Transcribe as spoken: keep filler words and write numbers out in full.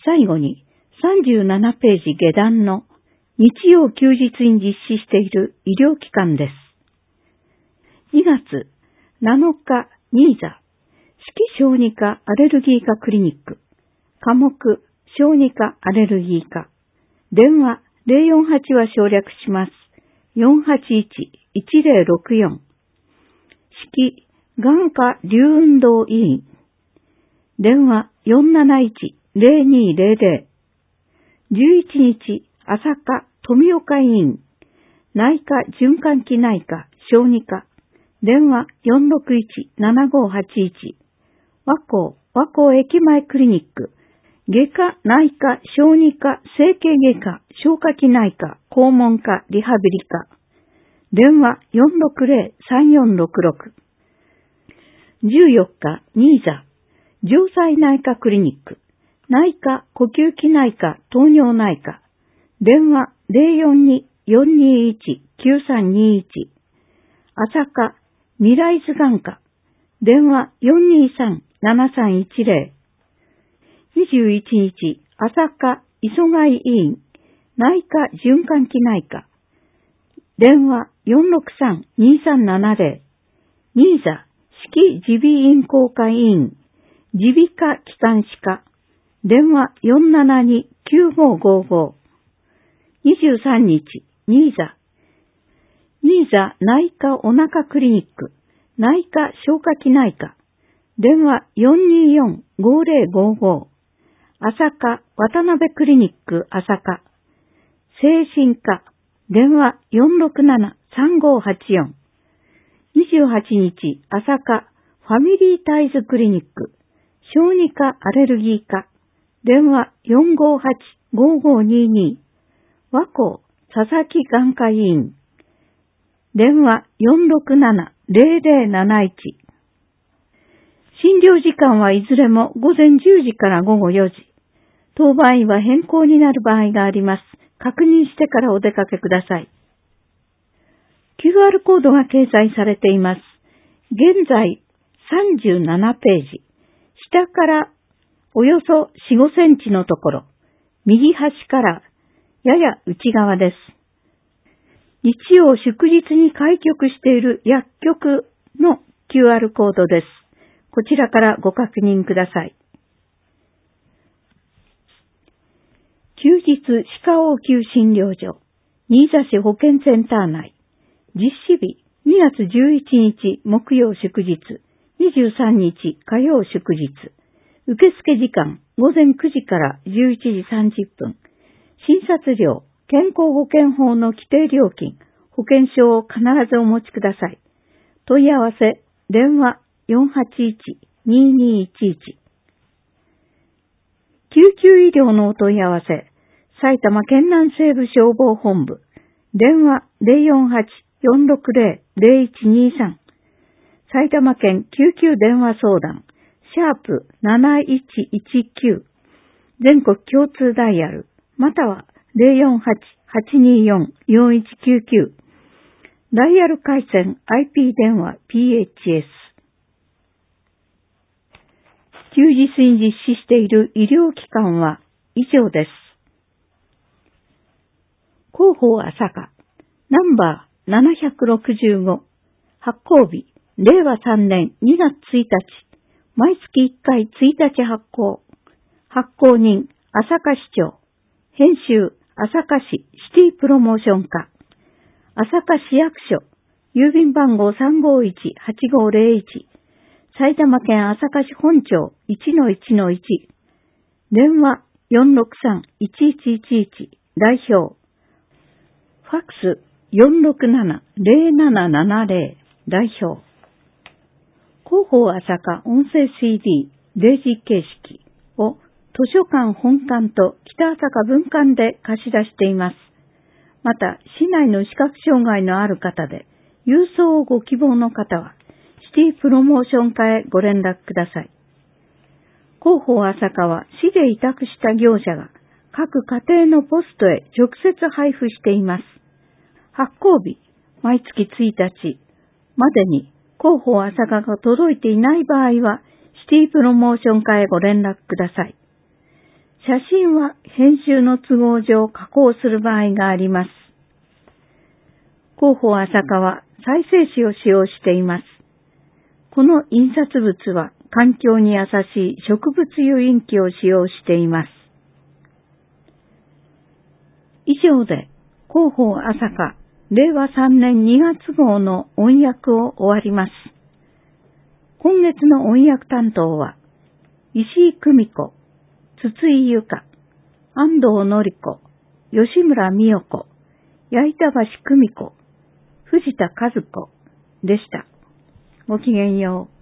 最後にさんじゅうななページ下段の日曜休日に実施している医療機関です。にがつなのか、ニーザ、子宮小児科アレルギー科クリニック、科目、小児科アレルギー科、電話ゼロよんはちは省略します。よんはちいち いちゼロろくよん、式、眼科流運動委員、電話よんなないち ゼロにゼロゼロ、じゅういちにち、朝香富岡委員、内科循環器内科小児科、電話よんろくいち ななごはちいち、和光、和光駅前クリニック、外科、内科、小児科、整形外科、消化器内科、肛門科、リハビリ科、電話よんろくゼロ さんよんろくろく、じゅうよっか、ニーザ、城西内科クリニック、内科、呼吸器内科、糖尿内科、電話ゼロよんに よんにいち きゅうさんにいち、朝香、未来図眼科、電話よんにさん ななさんいちゼロ、にじゅういちにち、朝香、磯貝委員、内科循環器内科、電話よんろくさん にさんななゼロ、ニーザ、子宮耳鼻咽喉科委員、耳鼻科気管支科、電話よんななに きゅうごごご、にじゅうさんにち、ニーザ、ニーザ内科お腹クリニック、内科消化器内科、電話よんによん ごゼロごご、朝香渡辺クリニック朝香、精神科、電話よんろくなな さんごはちよん、にじゅうはちにち、朝香ファミリータイズクリニック、小児科アレルギー科、電話よんごはち ごごにに、和光佐々木眼科医院、電話よんろくなな ゼロゼロなないち。診療時間はいずれもごぜんじゅうじからごごよじ。当番医は変更になる場合があります。確認してからお出かけください。キューアール コードが掲載されています。現在さんじゅうななページ。下からおよそよん、ごセンチのところ、右端からやや内側です。日曜祝日に開局している薬局の キューアール コードです。こちらからご確認ください。休日歯科応急診療所、新座市保健センター内、実施日にがつじゅういちにち木曜祝日、にじゅうさんにち火曜祝日、受付時間ごぜんくじからじゅういちじさんじゅっぷん、診察料、健康保険法の規定料金、保険証を必ずお持ちください。問い合わせ、電話よんはちいち にーにーいちいち。救急医療のお問い合わせ、埼玉県南西部消防本部、電話ゼロよんはち よんろくゼロ ゼロいちにさん。埼玉県救急電話相談、シャープなないちいちきゅう。全国共通ダイヤル、またはゼロよんはち はちによん よんいちきゅうきゅう。ダイヤル回線 アイピー 電話 ピーエイチエス。休日に実施している医療機関は以上です。広報朝香、ナンバーななひゃくろくじゅうご、発行日、れいわさんねんにがつついたち、毎月いっかいついたち発行、発行人、朝香市長、編集、朝香市シティプロモーション課、朝香市役所、郵便番号 さんごいち はちごゼロいち、埼玉県朝香市本町 いちのいちのいち、電話よんろくさん いちいちいちいち、代表、ファックスよんろくなな ゼロななななゼロ、代表、広報朝香音声 シーディー、デイジー形式を図書館本館と北朝香分館で貸し出しています。また、市内の視覚障害のある方で、郵送をご希望の方は、シティプロモーション課へご連絡ください。広報朝香は市で委託した業者が各家庭のポストへ直接配布しています。発行日、毎月ついたちまでに広報朝香が届いていない場合は、シティプロモーション課へご連絡ください。 写真は編集の都合上加工する場合があります。広報朝霞は再生紙を使用しています。この印刷物は環境に優しい植物油印機を使用しています。以上で広報朝霞れいわさんねんにがつ号の音訳を終わります。今月の音訳担当は石井久美子、筒井由香、安藤典子、吉村美代子、八板橋久美子、藤田和子でした。ごきげんよう。